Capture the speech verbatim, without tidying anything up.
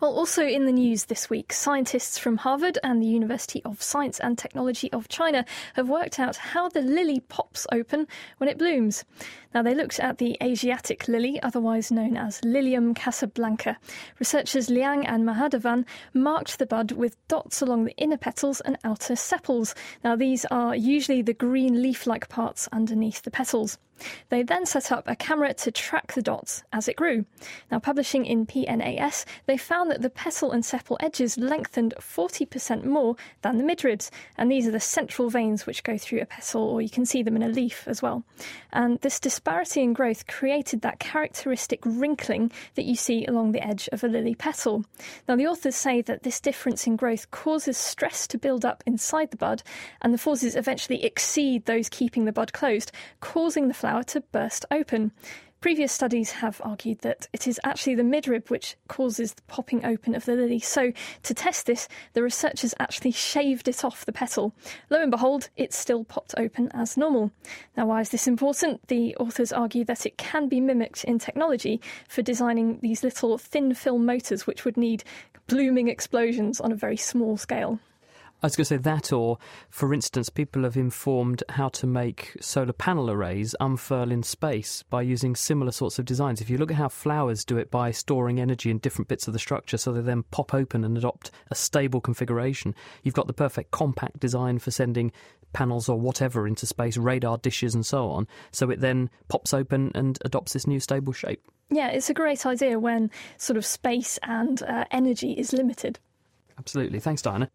Well, also in the news this week, scientists from Harvard and the University of Science and Technology of China have worked out how the lily pops open when it blooms. Now, they looked at the Asiatic lily, otherwise known as Lilium casablanca. Researchers Liang and Mahadevan marked the bud with dots along the inner petals and outer sepals. Now, these are usually the green leaf-like parts underneath the petals. They then set up a camera to track the dots as it grew. Now, publishing in P N A S, they found that the petal and sepal edges lengthened forty percent more than the midribs, and these are the central veins which go through a petal, or you can see them in a leaf as well. And this disparity in growth created that characteristic wrinkling that you see along the edge of a lily petal. Now, the authors say that this difference in growth causes stress to build up inside the bud, and the forces eventually exceed those keeping the bud closed, causing the flower to burst open. Previous studies have argued that it is actually the midrib which causes the popping open of the lily. So, to test this, the researchers actually shaved it off the petal. Lo and behold, it still popped open as normal. Now, why is this important? The authors argue that it can be mimicked in technology for designing these little thin film motors which would need blooming explosions on a very small scale. I was going to say that, or, for instance, people have informed how to make solar panel arrays unfurl in space by using similar sorts of designs. If you look at how flowers do it by storing energy in different bits of the structure so they then pop open and adopt a stable configuration, you've got the perfect compact design for sending panels or whatever into space, radar dishes and so on, so it then pops open and adopts this new stable shape. Yeah, it's a great idea when sort of space and uh, energy is limited. Absolutely. Thanks, Diana.